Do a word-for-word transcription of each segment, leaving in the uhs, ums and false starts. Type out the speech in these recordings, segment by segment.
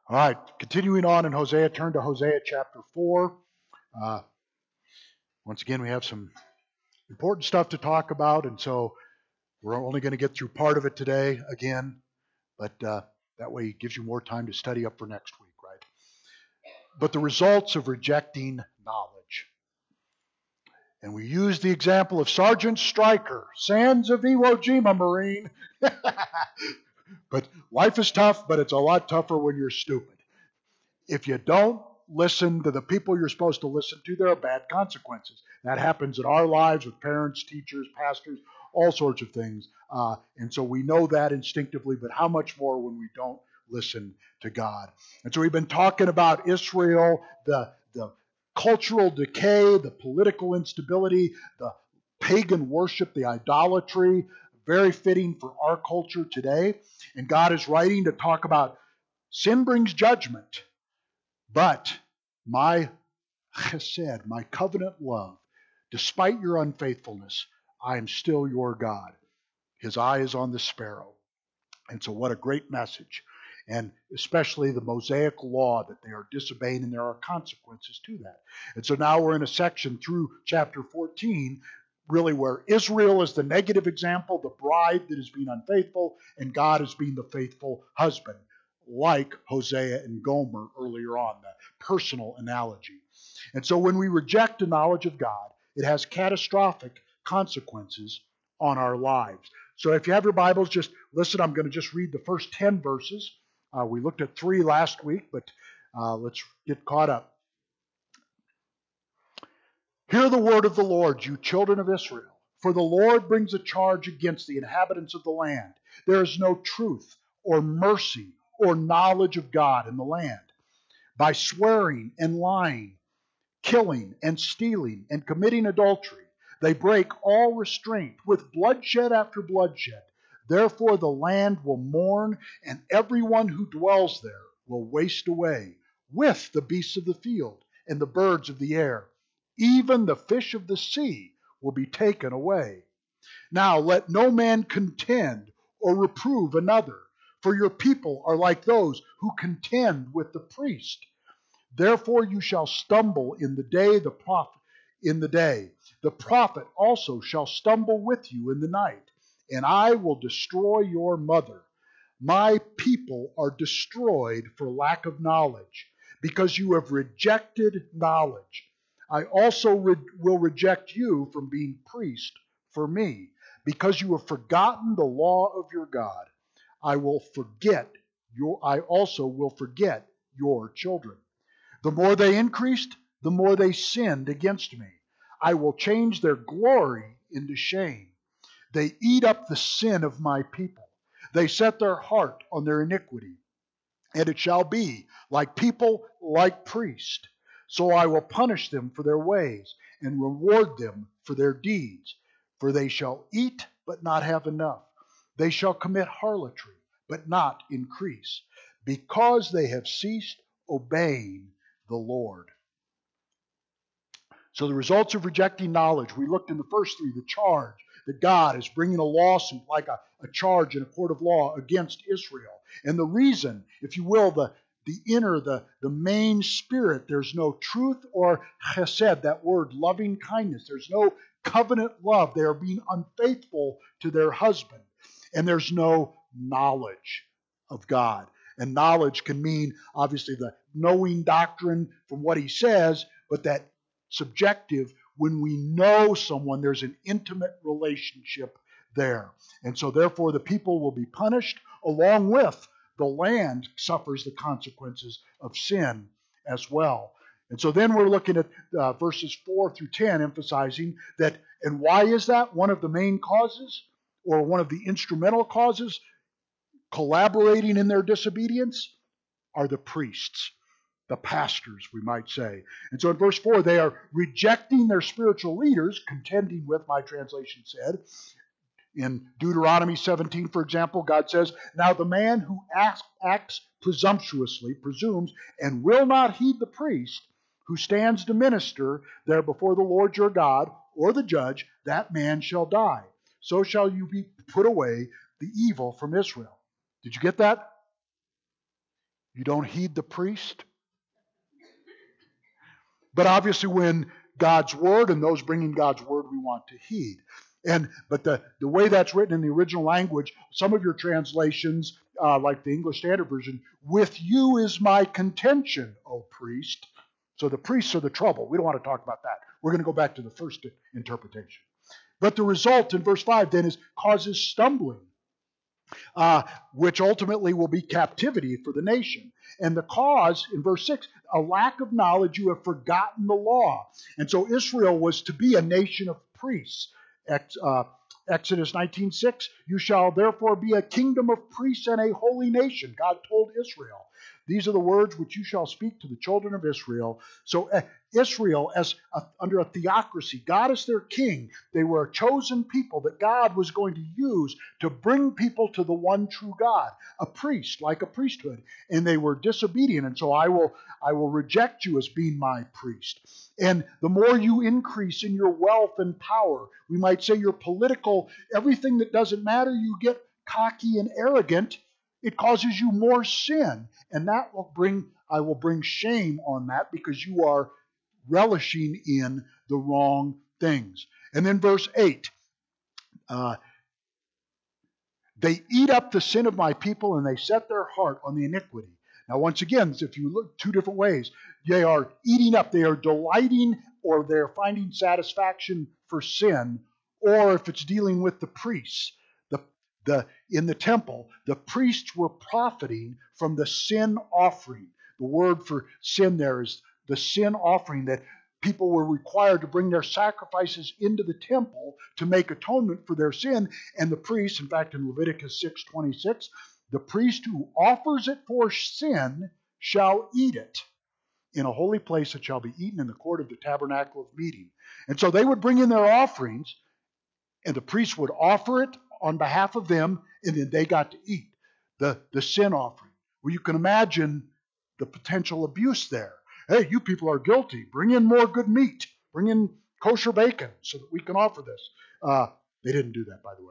All right, continuing on in Hosea, turn to Hosea chapter four. Uh, once again, we have some important stuff to talk about, and so we're only going to get through part of it today again, but uh, that way it gives you more time to study up for next week, right? But the results of rejecting knowledge. And we use the example of Sergeant Stryker, Sands of Iwo Jima, Marine. But life is tough, but it's a lot tougher when you're stupid. If you don't listen to the people you're supposed to listen to, there are bad consequences. That happens in our lives with parents, teachers, pastors, all sorts of things. Uh, and so we know that instinctively, but how much more when we don't listen to God? And so we've been talking about Israel, the, the cultural decay, the political instability, the pagan worship, the idolatry, very fitting for our culture today. And God is writing to talk about sin brings judgment. But my chesed, my covenant love, despite your unfaithfulness, I am still your God. His eye is on the sparrow. And so what a great message. And especially the Mosaic law that they are disobeying, and there are consequences to that. And so now we're in a section through chapter fourteen, really where Israel is the negative example, the bride that is being unfaithful, and God is being the faithful husband, like Hosea and Gomer earlier on, the personal analogy. And so when we reject the knowledge of God, it has catastrophic consequences on our lives. So if you have your Bibles, just listen. I'm going to just read the first ten verses. Uh, we looked at three last week, but uh, let's get caught up. Hear the word of the Lord, you children of Israel. For the Lord brings a charge against the inhabitants of the land. There is no truth or mercy or knowledge of God in the land. By swearing and lying, killing and stealing and committing adultery, they break all restraint with bloodshed after bloodshed. Therefore the land will mourn, and everyone who dwells there will waste away, with the beasts of the field and the birds of the air. Even the fish of the sea will be taken away. Now let no man contend or reprove another, for your people are like those who contend with the priest. Therefore you shall stumble in the day the prophet in the day. The prophet also shall stumble with you in the night, and I will destroy your mother. My people are destroyed for lack of knowledge, because you have rejected knowledge. I also re- will reject you from being priest for me, because you have forgotten the law of your God. I will forget your I also will forget your children. The more they increased, the more they sinned against me. I will change their glory into shame. They eat up the sin of my people. They set their heart on their iniquity. And it shall be, like people, like priests. So I will punish them for their ways, and reward them for their deeds. For they shall eat, but not have enough. They shall commit harlotry, but not increase, because they have ceased obeying the Lord. So the results of rejecting knowledge, we looked in the first three, the charge that God is bringing a lawsuit like a, a charge in a court of law against Israel. And the reason, if you will, the, the inner, the, the main spirit, there's no truth or chesed, that word, loving kindness. There's no covenant love. They are being unfaithful to their husband. And there's no knowledge of God. And knowledge can mean, obviously, the knowing doctrine from what he says, but that subjective, when we know someone, there's an intimate relationship there. And so therefore the people will be punished, along with the land suffers the consequences of sin as well. And so then we're looking at uh, verses four through ten, emphasizing that, and why is that? One of the main causes, or one of the instrumental causes, collaborating in their disobedience, are the priests. The pastors, we might say. And so in verse four, they are rejecting their spiritual leaders, contending with, my translation said. In Deuteronomy seventeen, for example, God says, now the man who acts, acts presumptuously, presumes, and will not heed the priest who stands to minister there before the Lord your God, or the judge, that man shall die. So shall you be put away the evil from Israel. Did you get that? You don't heed the priest? But obviously when God's word and those bringing God's word we want to heed. And but the, the way that's written in the original language, some of your translations, uh, like the English Standard Version, with you is my contention, O priest. So the priests are the trouble. We don't want to talk about that. We're going to go back to the first interpretation. But the result in verse five then is causes stumbling, uh, which ultimately will be captivity for the nation. And the cause, in verse six, a lack of knowledge, you have forgotten the law. And so Israel was to be a nation of priests. Ex, uh, Exodus nineteen six, you shall therefore be a kingdom of priests and a holy nation, God told Israel. These are the words which you shall speak to the children of Israel. So uh, Israel, as a, under a theocracy, God is their king. They were a chosen people that God was going to use to bring people to the one true God, a priest, like a priesthood. And they were disobedient, and so I will, I will reject you as being my priest. And the more you increase in your wealth and power, we might say your political, everything that doesn't matter, you get cocky and arrogant, it causes you more sin. And that will bring, I will bring shame on that because you are relishing in the wrong things. And then verse eight, uh, they eat up the sin of my people and they set their heart on the iniquity. Now, once again, if you look two different ways, they are eating up, they are delighting, or they're finding satisfaction for sin, or if it's dealing with the priests, the, the, in the temple, the priests were profiting from the sin offering. The word for sin there is the sin offering, that people were required to bring their sacrifices into the temple to make atonement for their sin. And the priest, in fact, in Leviticus six twenty-six, the priest who offers it for sin shall eat it in a holy place that shall be eaten in the court of the tabernacle of meeting. And so they would bring in their offerings, and the priest would offer it on behalf of them, and then they got to eat the, the sin offering. Well, you can imagine the potential abuse there. Hey, you people are guilty. Bring in more good meat. Bring in kosher bacon so that we can offer this. Uh, they didn't do that, by the way.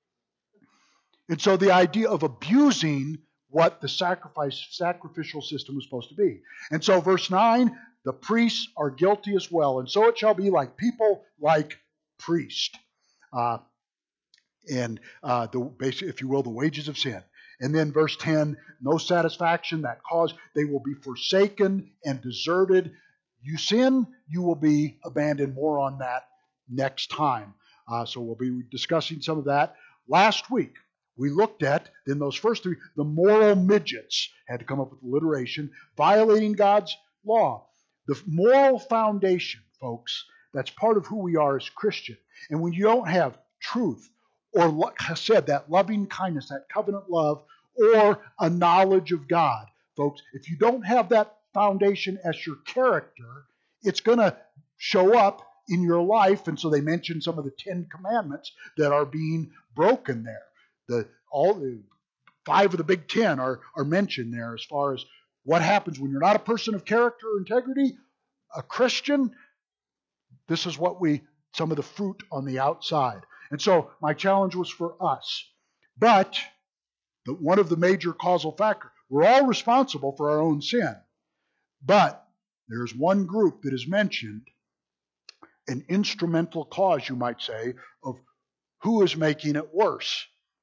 And so the idea of abusing what the sacrifice sacrificial system was supposed to be. And so verse nine, the priests are guilty as well. And so it shall be like people like priest. Uh, and uh, the if you will, the wages of sin. And then verse ten, no satisfaction, that cause, they will be forsaken and deserted. You sin, you will be abandoned. More on that next time. Uh, so we'll be discussing some of that. Last week, we looked at, in those first three, the moral midgets. Had to come up with alliteration, violating God's law. The moral foundation, folks, that's part of who we are as Christian. And when you don't have truth, or like I said, that loving kindness, that covenant love, or a knowledge of God, folks, if you don't have that foundation as your character, it's going to show up in your life. And so they mentioned some of the Ten Commandments that are being broken there. The all five of the big ten are, are mentioned there as far as what happens when you're not a person of character or integrity, a Christian. This is what we, some of the fruit on the outside. And so my challenge was for us. But the, one of the major causal factors, we're all responsible for our own sin. But there's one group that is mentioned, an instrumental cause, you might say, of who is making it worse.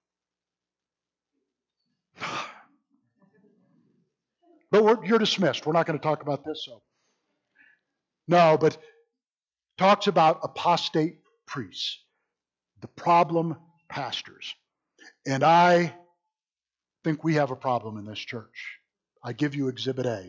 But we're, you're dismissed. We're not going to talk about this. So no, but talks about apostate priests, the problem pastors. And I think we have a problem in this church. I give you Exhibit A.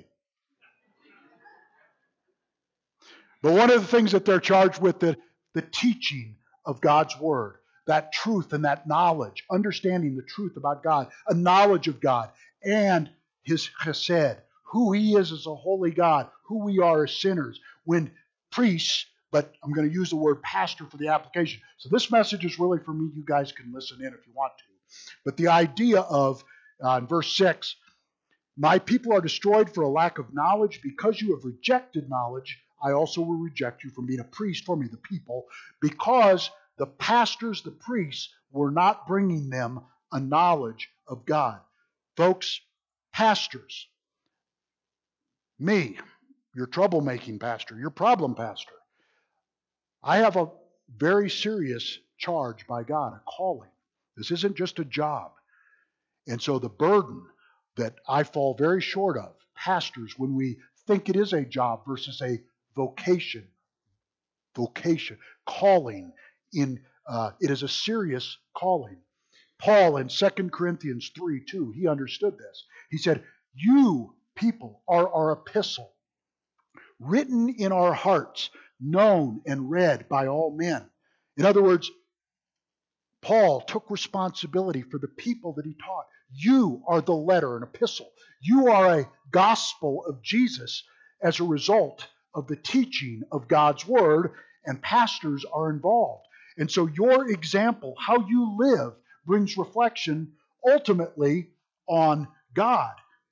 But one of the things that they're charged with, the, the teaching of God's Word, that truth and that knowledge, understanding the truth about God, a knowledge of God, and His chesed, who He is as a holy God, who we are as sinners. When priests, but I'm going to use the word pastor for the application. So this message is really for me. You guys can listen in if you want to. But the idea of, uh, in verse six, my people are destroyed for a lack of knowledge. Because you have rejected knowledge, I also will reject you from being a priest for me, the people, because the pastors, the priests, were not bringing them a knowledge of God. Folks, pastors, Me, your troublemaking pastor, your problem pastor, I have a very serious charge by God, a calling. This isn't just a job. And so the burden that I fall very short of, pastors, when we think it is a job versus a vocation, vocation, calling, in uh, it is a serious calling. Paul in Second Corinthians three two, he understood this. He said, you people are our epistle, written in our hearts, known and read by all men. In other words, Paul took responsibility for the people that he taught. You are the letter, an epistle. You are a gospel of Jesus as a result of the teaching of God's word, and pastors are involved. And so your example, how you live, brings reflection ultimately on God.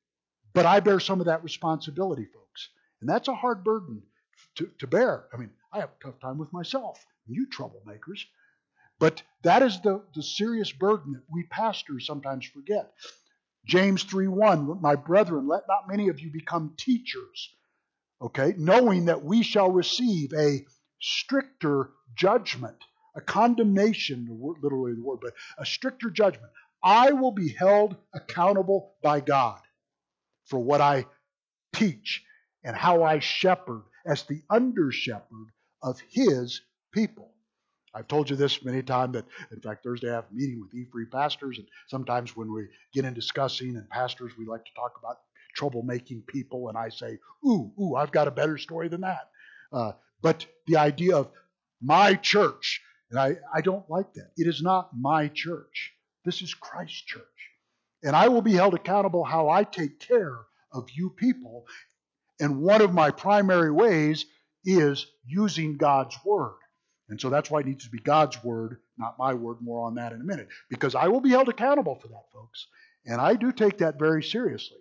But I bear some of that responsibility, folks. And that's a hard burden to, to bear. I mean, I have a tough time with myself, you troublemakers. But that is the, the serious burden that we pastors sometimes forget. James three one, my brethren, let not many of you become teachers, okay, knowing that we shall receive a stricter judgment, a condemnation, literally the word, but a stricter judgment. I will be held accountable by God for what I teach and how I shepherd as the under-shepherd of his people. I've told you this many times that, in fact, Thursday I have a meeting with E-Free pastors, and sometimes when we get in discussing and pastors, we like to talk about troublemaking people, and I say, ooh, ooh, I've got a better story than that. Uh, but the idea of my church, and I, I don't like that. It is not my church. This is Christ's church. And I will be held accountable how I take care of you people. And one of my primary ways is using God's word. And so that's why it needs to be God's word, not my word. More on that in a minute. Because I will be held accountable for that, folks. And I do take that very seriously.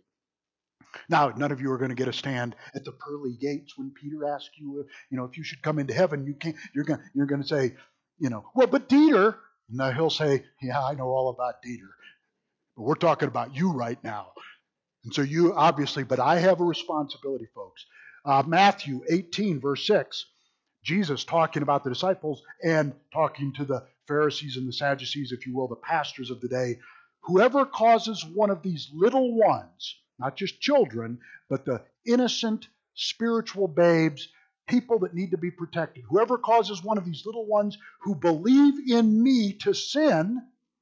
Now, none of you are going to get a stand at the pearly gates when Peter asks you, you know, if you should come into heaven. You can't. You're going. You're going to say, you know, well, but Dieter. Now he'll say, yeah, I know all about Dieter. But we're talking about you right now. And so you obviously, but I have a responsibility, folks. Uh, Matthew eighteen, verse six. Jesus talking about the disciples and talking to the Pharisees and the Sadducees, if you will, the pastors of the day. Whoever causes one of these little ones, not just children, but the innocent spiritual babes, people that need to be protected. Whoever causes one of these little ones who believe in me to sin,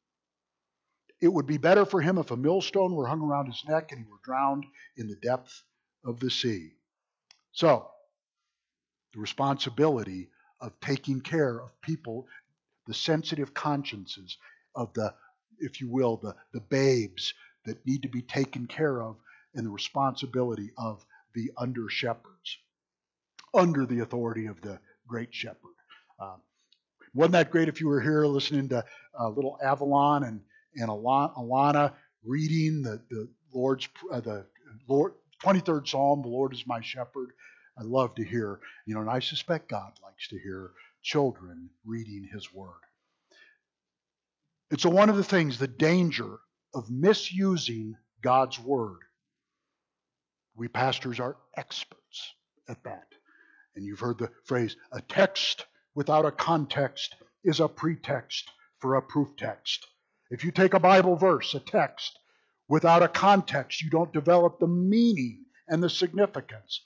it would be better for him if a millstone were hung around his neck and he were drowned in the depth of the sea. So, the responsibility of taking care of people, the sensitive consciences of the, if you will, the, the babes that need to be taken care of, and the responsibility of the under shepherds, under the authority of the great shepherd. Uh, wasn't that great if you were here listening to uh, little Avalon and, and Alana reading the, the Lord's, uh, the Lord, twenty-third Psalm, the Lord is my shepherd. I love to hear, you know, and I suspect God likes to hear children reading his word. It's a, one of the things, the danger of misusing God's word. We pastors are experts at that. And you've heard the phrase, a text without a context is a pretext for a proof text. If you take a Bible verse, a text, without a context, you don't develop the meaning and the significance.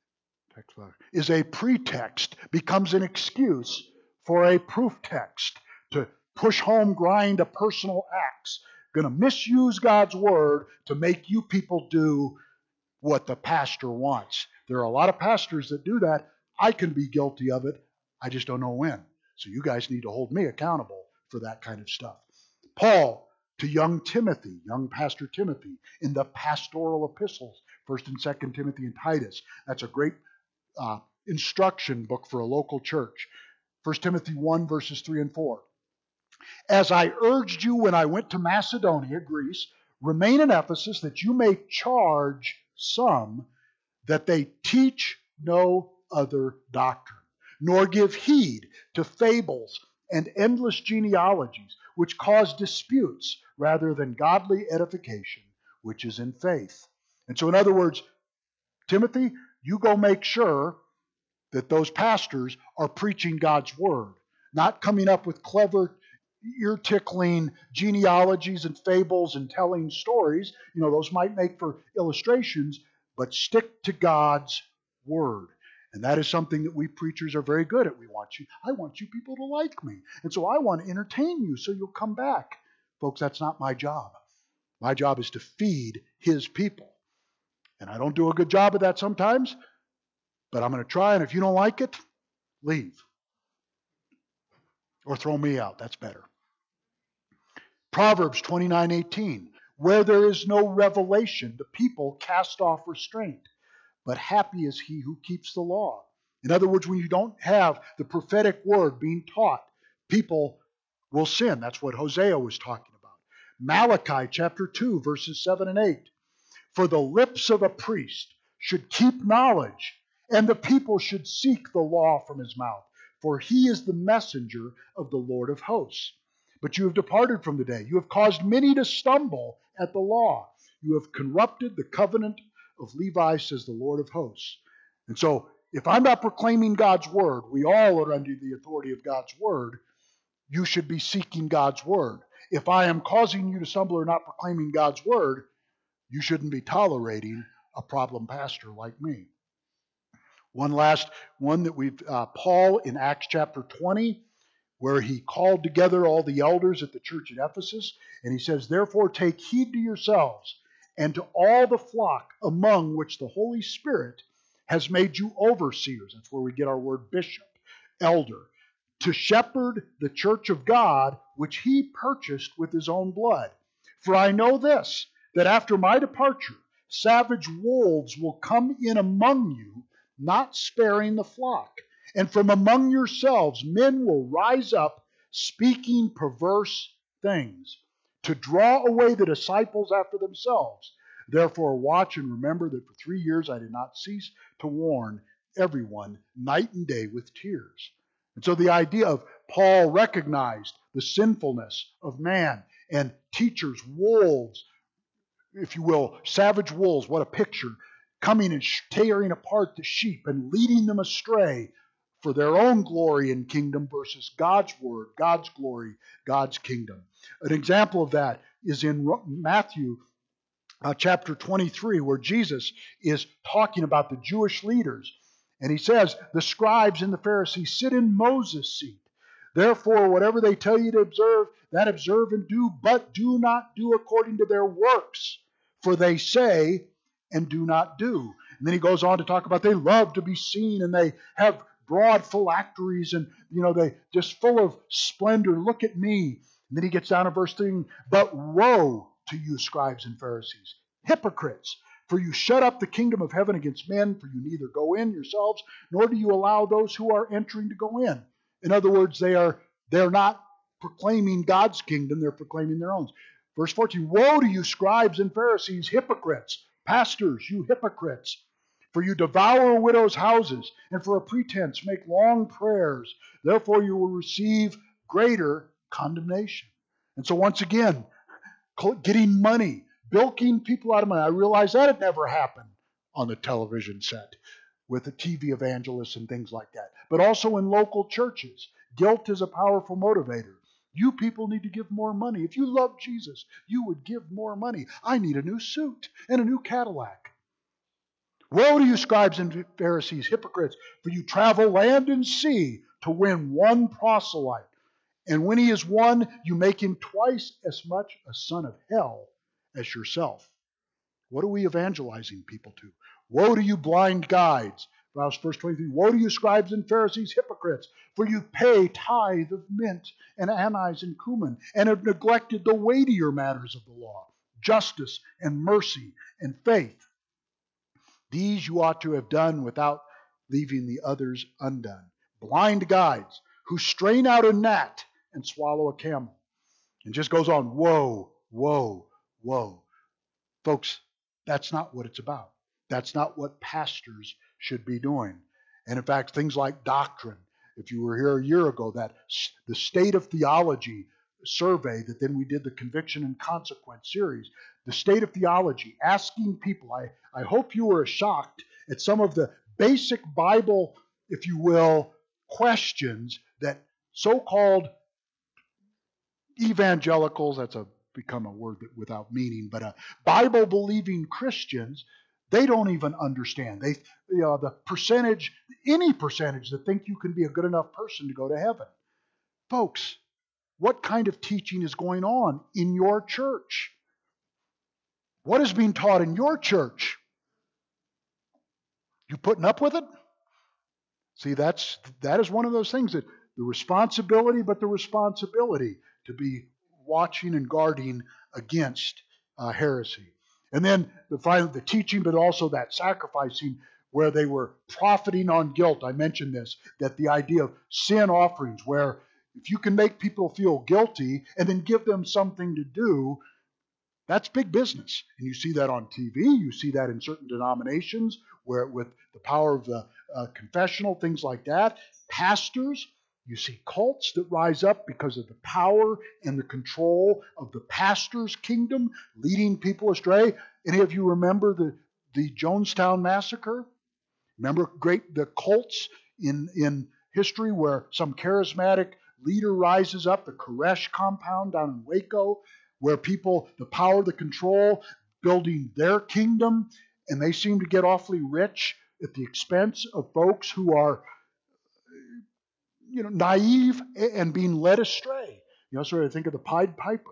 Is a pretext, becomes an excuse for a proof text to push home, grind a personal axe. Going to misuse God's word to make you people do what the pastor wants. There are a lot of pastors that do that. I can be guilty of it. I just don't know when. So you guys need to hold me accountable for that kind of stuff. Paul to young Timothy, young Pastor Timothy, in the pastoral epistles, First and Second Timothy and Titus. That's a great Uh, instruction book for a local church. First Timothy one, verses three and four. As I urged you when I went to Macedonia, Greece, remain in Ephesus that you may charge some that they teach no other doctrine, nor give heed to fables and endless genealogies, which cause disputes rather than godly edification, which is in faith. And so, in other words, Timothy, you go make sure that those pastors are preaching God's word, not coming up with clever, ear-tickling genealogies and fables and telling stories. You know, those might make for illustrations, but stick to God's word. And that is something that we preachers are very good at. We want you, I want you people to like me. And so I want to entertain you so you'll come back. Folks, that's not my job. My job is to feed his people. And I don't do a good job of that sometimes, but I'm going to try, and if you don't like it, leave. Or throw me out. That's better. Proverbs twenty-nine eighteen. Where there is no revelation, the people cast off restraint, but happy is he who keeps the law. In other words, when you don't have the prophetic word being taught, people will sin. That's what Hosea was talking about. Malachi chapter two, verses seven and eight. For the lips of a priest should keep knowledge, and the people should seek the law from his mouth. For he is the messenger of the Lord of hosts. But you have departed from the day. You have caused many to stumble at the law. You have corrupted the covenant of Levi, says the Lord of hosts. And so, if I'm not proclaiming God's word, we all are under the authority of God's word, you should be seeking God's word. If I am causing you to stumble or not proclaiming God's word, you shouldn't be tolerating a problem pastor like me. One last one that we've, uh, Paul in Acts chapter twenty, where he called together all the elders at the church at Ephesus, and he says, therefore take heed to yourselves and to all the flock among which the Holy Spirit has made you overseers. That's where we get our word bishop, elder, to shepherd the church of God, which he purchased with his own blood. For I know this, that after my departure, savage wolves will come in among you, not sparing the flock. And from among yourselves men will rise up, speaking perverse things, to draw away the disciples after themselves. Therefore watch and remember that for three years I did not cease to warn everyone night and day with tears. And so the idea of Paul recognized the sinfulness of man, and teachers, wolves, if you will, savage wolves, what a picture, coming and tearing apart the sheep and leading them astray for their own glory and kingdom versus God's word, God's glory, God's kingdom. An example of that is in Matthew uh, chapter twenty-three, where Jesus is talking about the Jewish leaders. And he says, the scribes and the Pharisees sit in Moses' seat. Therefore, whatever they tell you to observe, that observe and do, but do not do according to their works. For they say and do not do. And then he goes on to talk about they love to be seen, and they have broad phylacteries, and you know they just full of splendor. Look at me. And then he gets down to verse three. But woe to you, scribes and Pharisees, hypocrites! For you shut up the kingdom of heaven against men, for you neither go in yourselves, nor do you allow those who are entering to go in. In other words, they are they're not proclaiming God's kingdom, they're proclaiming their own. Verse fourteen, woe to you, scribes and Pharisees, hypocrites, pastors, you hypocrites! For you devour widows' houses, and for a pretense make long prayers. Therefore you will receive greater condemnation. And so once again, getting money, bilking people out of money. I realize that had never happened on the television set with the T V evangelists and things like that. But also in local churches, guilt is a powerful motivator. You people need to give more money. If you love Jesus, you would give more money. I need a new suit and a new Cadillac. Woe to you, scribes and Pharisees, hypocrites, for you travel land and sea to win one proselyte. And when he is won, you make him twice as much a son of hell as yourself. What are we evangelizing people to? Woe to you, blind guides. Verse twenty-three, woe to you, scribes and Pharisees, hypocrites, for you pay tithe of mint and anise and cumin, and have neglected the weightier matters of the law, justice and mercy and faith. These you ought to have done without leaving the others undone. Blind guides who strain out a gnat and swallow a camel. And just goes on, woe, woe, woe. Folks, that's not what it's about. That's not what pastors should be doing. And in fact, things like doctrine, if you were here a year ago, that the State of Theology survey that then we did the Conviction and Consequence series, the State of Theology, asking people, I, I hope you were as shocked at some of the basic Bible, if you will, questions that so-called evangelicals, that's a become a word that without meaning, but uh, Bible-believing Christians, they don't even understand. They, you know, the percentage, any percentage that think you can be a good enough person to go to heaven. Folks, what kind of teaching is going on in your church? What is being taught in your church? You putting up with it? See, that's that is one of those things that the responsibility, but the responsibility to be watching and guarding against uh, heresy. And then the final, the teaching, but also that sacrificing, where they were profiting on guilt. I mentioned this, that the idea of sin offerings, where if you can make people feel guilty and then give them something to do, that's big business. And you see that on T V. You see that in certain denominations, where with the power of the uh, confessional, things like that. Pastors, you see cults that rise up because of the power and the control of the pastor's kingdom, leading people astray. Any of you remember the, the Jonestown Massacre? Remember great the cults in, in history where some charismatic leader rises up, the Koresh compound down in Waco, where people, the power, the control, building their kingdom, and they seem to get awfully rich at the expense of folks who are, you know, naive and being led astray. You know, sort of think of the Pied Piper.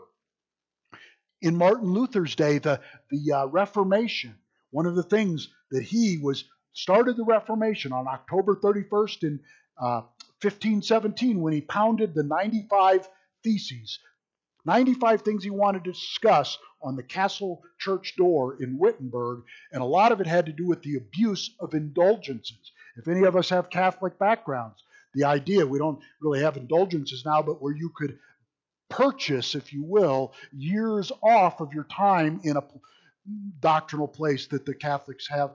In Martin Luther's day, the, the uh, Reformation, one of the things that he was, started the Reformation on October thirty-first in uh, fifteen seventeen, when he pounded the ninety-five Theses, ninety-five things he wanted to discuss on the castle church door in Wittenberg, and a lot of it had to do with the abuse of indulgences. If any of us have Catholic backgrounds, the idea, we don't really have indulgences now, but where you could purchase, if you will, years off of your time in a doctrinal place that the Catholics have,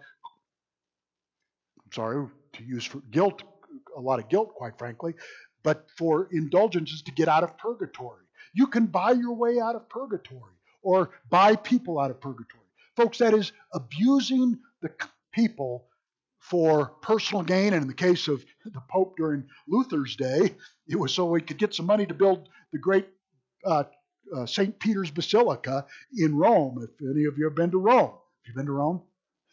I'm sorry to use for guilt, a lot of guilt, quite frankly, but for indulgences to get out of purgatory. You can buy your way out of purgatory or buy people out of purgatory. Folks, that is abusing the people for personal gain. And in the case of the Pope during Luther's day, it was so he could get some money to build the great uh, uh, Saint Peter's Basilica in Rome. If any of you have been to Rome, have you been to Rome?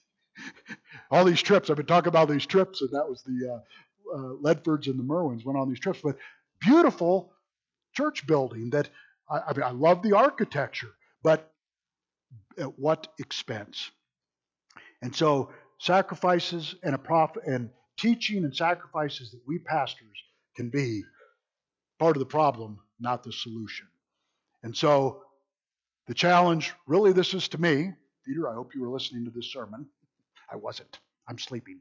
All these trips, I've been talking about these trips, and that was the uh, uh, Ledfords and the Merwins went on these trips. But beautiful church building that, I, I mean, I love the architecture, but at what expense? And so sacrifices and a prophet and teaching and sacrifices that we pastors can be part of the problem, not the solution. And so the challenge, really, this is to me. Peter, I hope you were listening to this sermon. I wasn't. I'm sleeping.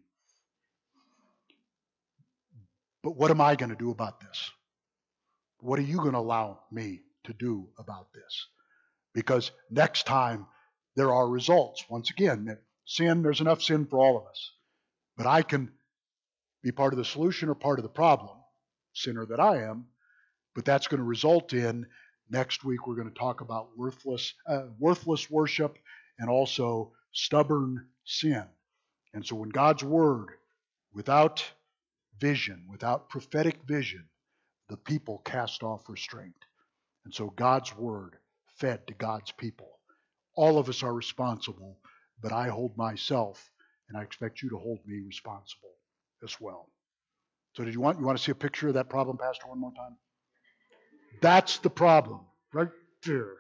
But what am I going to do about this? What are you going to allow me to do about this? Because next time there are results. Once again, sin, there's enough sin for all of us. But I can be part of the solution or part of the problem, sinner that I am. But that's going to result in, next week we're going to talk about worthless, uh, worthless worship and also stubborn sin. And so when God's word, without vision, without prophetic vision, the people cast off restraint. And so God's word fed to God's people. All of us are responsible, but I hold myself, and I expect you to hold me responsible as well. So did you want you want to see a picture of that problem, Pastor, one more time? That's the problem, right there.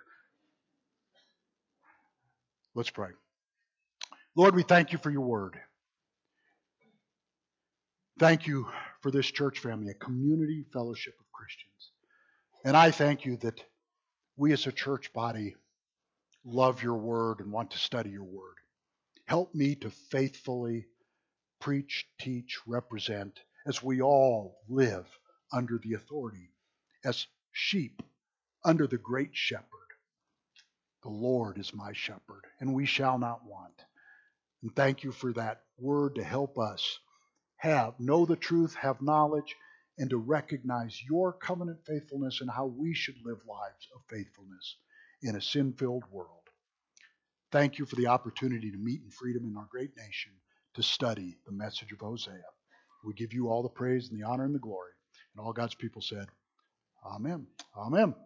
Let's pray. Lord, we thank you for your word. Thank you for this church family, a community fellowship of Christians. And I thank you that we as a church body love your word and want to study your word. Help me to faithfully preach, teach, represent, as we all live under the authority, as sheep under the great shepherd. The Lord is my shepherd, and we shall not want. And thank you for that word to help us have, know the truth, have knowledge, and to recognize your covenant faithfulness and how we should live lives of faithfulness in a sin-filled world. Thank you for the opportunity to meet in freedom in our great nation, to study the message of Hosea. We give you all the praise and the honor and the glory. And all God's people said, Amen. Amen.